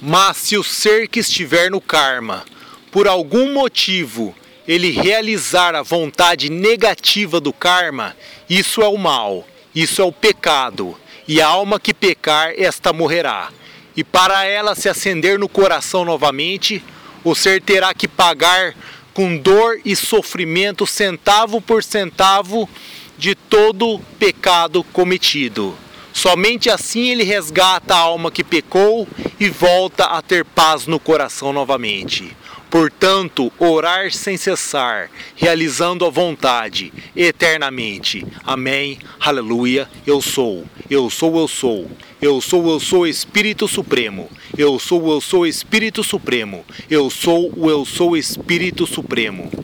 Mas se o ser que estiver no karma, por algum motivo, ele realizar a vontade negativa do karma, isso é o mal, isso é o pecado, e a alma que pecar, esta morrerá. E para ela se acender no coração novamente, o ser terá que pagar com dor e sofrimento, centavo por centavo, de todo pecado cometido. Somente assim ele resgata a alma que pecou e volta a ter paz no coração novamente. Portanto, orar sem cessar, realizando a vontade eternamente. Amém. Aleluia. Eu sou o Espírito Supremo. Eu sou o Espírito Supremo. Eu sou o Espírito Supremo.